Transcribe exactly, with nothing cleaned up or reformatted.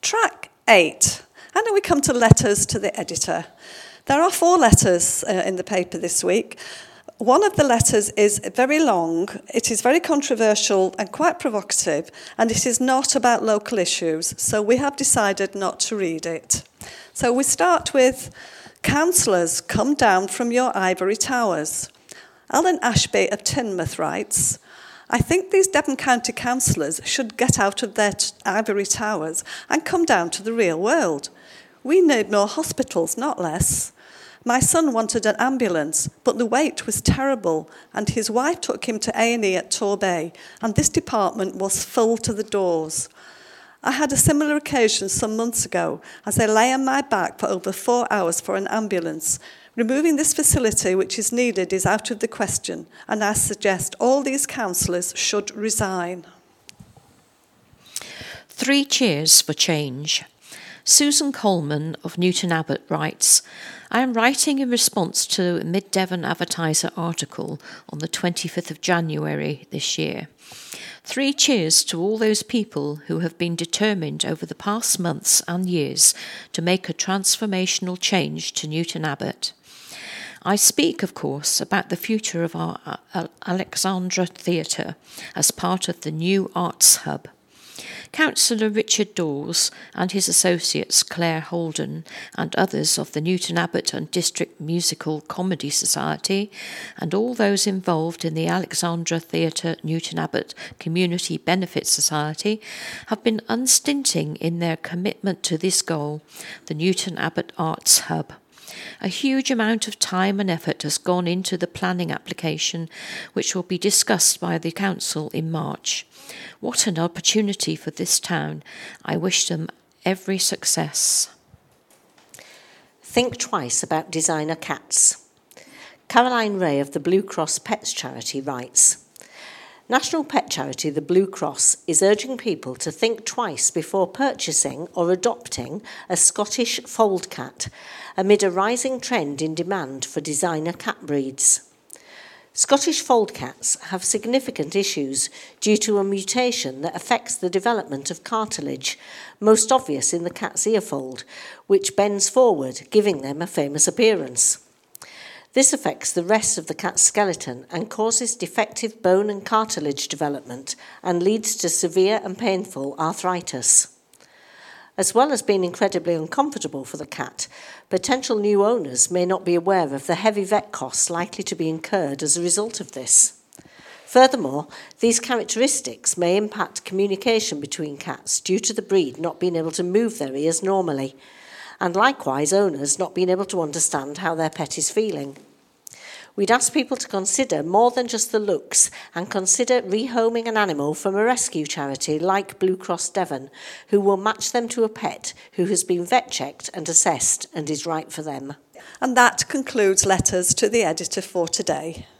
Track eight. And then we come to letters to the editor. There are four letters uh, in the paper this week. One of the letters is very long, it is very controversial and quite provocative, and it is not about local issues, so we have decided not to read it. So we start with, councillors, come down from your ivory towers. Alan Ashby of Teignmouth writes, I think these Devon County councillors should get out of their t- ivory towers and come down to the real world. We need more hospitals, not less. My son wanted an ambulance, but the wait was terrible, and his wife took him to A and E at Torbay, and this department was full to the doors. I had a similar occasion some months ago, as I lay on my back for over four hours for an ambulance. Removing this facility which is needed is out of the question, and I suggest all these councillors should resign. Three cheers for change. Susan Coleman of Newton Abbot writes, I am writing in response to a Mid Devon Advertiser article on the twenty-fifth of January this year. Three cheers to all those people who have been determined over the past months and years to make a transformational change to Newton Abbot. I speak, of course, about the future of our Alexandra Theatre as part of the new Arts Hub. Councillor Richard Dawes and his associates Claire Holden and others of the Newton Abbot and District Musical Comedy Society and all those involved in the Alexandra Theatre Newton Abbot Community Benefit Society have been unstinting in their commitment to this goal, the Newton Abbot Arts Hub. A huge amount of time and effort has gone into the planning application, which will be discussed by the Council in March. What an opportunity for this town. I wish them every success. Think twice about designer cats. Caroline Ray of the Blue Cross Pets Charity writes, National pet charity the Blue Cross is urging people to think twice before purchasing or adopting a Scottish fold cat amid a rising trend in demand for designer cat breeds. Scottish fold cats have significant issues due to a mutation that affects the development of cartilage, most obvious in the cat's ear fold, which bends forward, giving them a famous appearance. This affects the rest of the cat's skeleton and causes defective bone and cartilage development and leads to severe and painful arthritis. As well as being incredibly uncomfortable for the cat, potential new owners may not be aware of the heavy vet costs likely to be incurred as a result of this. Furthermore, these characteristics may impact communication between cats due to the breed not being able to move their ears normally, and likewise owners not being able to understand how their pet is feeling. We'd ask people to consider more than just the looks and consider rehoming an animal from a rescue charity like Blue Cross Devon, who will match them to a pet who has been vet checked and assessed and is right for them. And that concludes letters to the editor for today.